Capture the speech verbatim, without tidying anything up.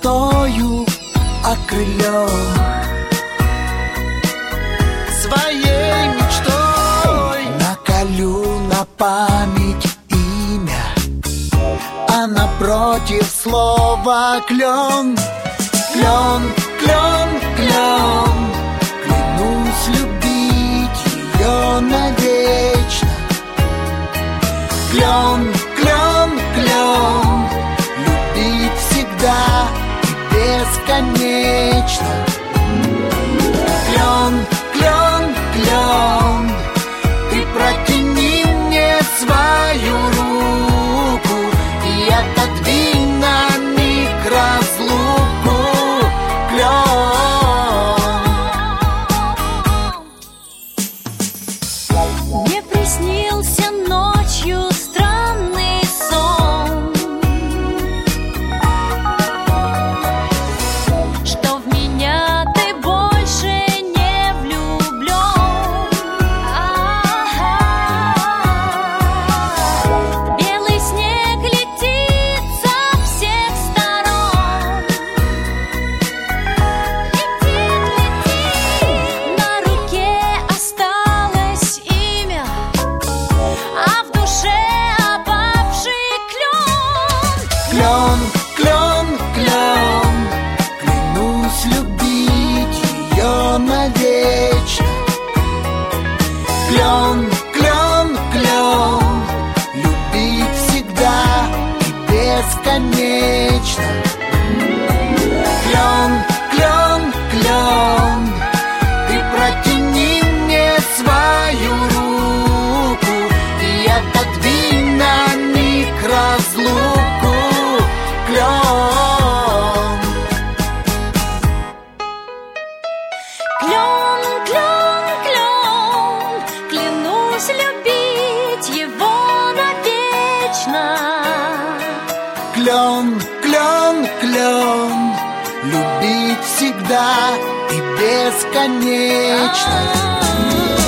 мечтою окрылен, своей мечтой наколю на память имя, а напротив слова клен. Клен, клен, клен, клянусь любить ее навечно. Клен, клен, клен, любить всегда и бесконечно. Клен, клен, клен, ты протяни мне свою руку и отодвинь на миг разлуку. Мне приснился ночью странный сон, что в меня ты больше не влюблен. Белый снег летит со всех сторон. Летит, летит, на руке осталось имя, а в душе опавший клен. Клен, клен, клен, клянусь любить ее навечно. Клен, клен, клен, любить всегда и бесконечно. Клен, клен, клен, ты протяни мне свою руку и отодвинь на миг разлуку. Клен. Клен, клен, клен, клянусь любить его навечно. Клен, клен, клен, любить всегда и бесконечно.